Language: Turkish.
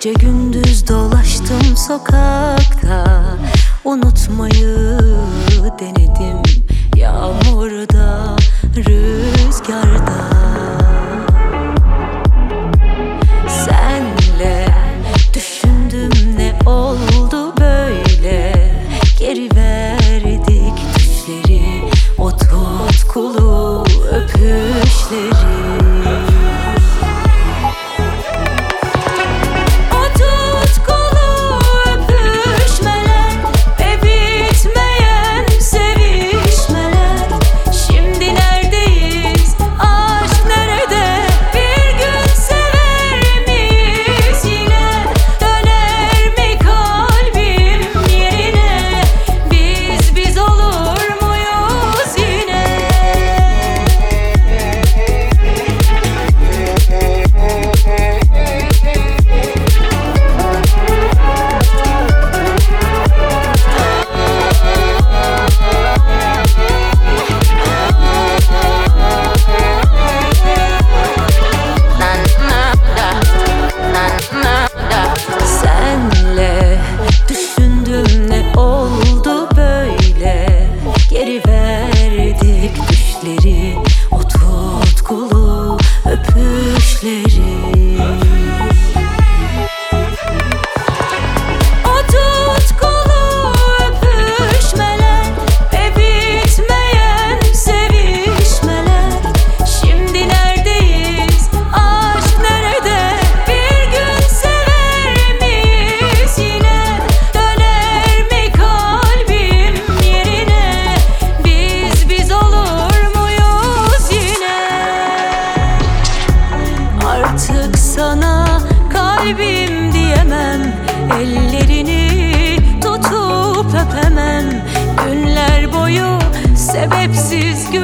Gece gündüz dolaştım sokakta, unutmayı denedim. Yağmurda, rüzgarda, senle düşündüm ne oldu böyle. Geri verdik düşleri, o tutkulu öpüşleri. O tutkulu öpüşleri, o tutkulu öpüşmeler ve bitmeyen sevişmeler. Şimdi neredeyiz? Aşk nerede? Bir gün sever miyiz yine? Döner mi kalbim yerine? Biz olur. Artık sana kalbim diyemem, ellerini tutup öpemem. Günler boyu sebepsiz